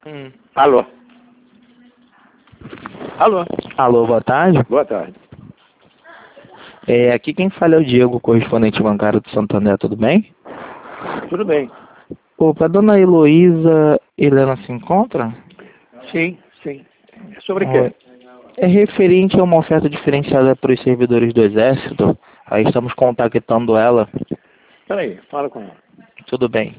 Alô? Alô? Alô, boa tarde. Boa tarde. Aqui quem fala é o Diego, correspondente bancário do Santander, tudo bem? Tudo bem? Opa, a dona Heloísa Helena se encontra? Sim, sim. Sobre Oi. quê? É referente a uma oferta diferenciada para os servidores do Exército. Aí estamos contactando ela. Peraí, fala com ela. Tudo bem.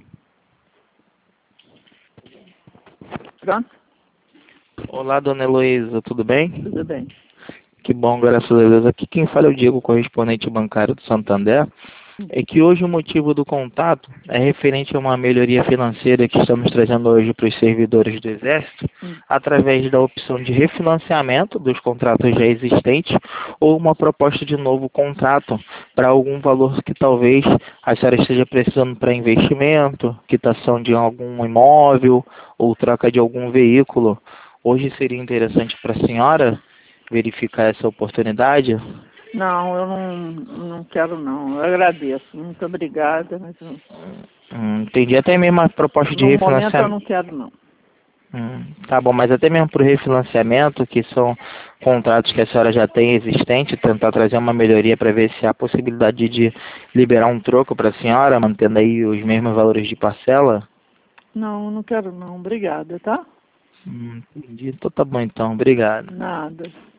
Pronto? Olá, dona Heloísa, tudo bem? Tudo bem. Que bom, graças a Deus. Aqui quem fala é o Diego, correspondente bancário do Santander. É que hoje o motivo do contato é referente a uma melhoria financeira que estamos trazendo hoje para os servidores do Exército, através da opção de refinanciamento dos contratos já existentes ou uma proposta de novo contrato para algum valor que talvez a senhora esteja precisando para investimento, quitação de algum imóvel ou troca de algum veículo. Hoje seria interessante para a senhora verificar essa oportunidade? Não, eu não quero não. Eu agradeço. Muito obrigada, mas Entendi. Até mesmo a proposta de no momento eu refinanciamento. não quero não. Tá bom, mas até mesmo para o refinanciamento, que são contratos que a senhora já tem existente, tentar trazer uma melhoria para ver se há possibilidade de liberar um troco para a senhora, mantendo aí os mesmos valores de parcela? Não quero não. Obrigada, tá? Entendi. Então tá bom então, obrigado. Nada.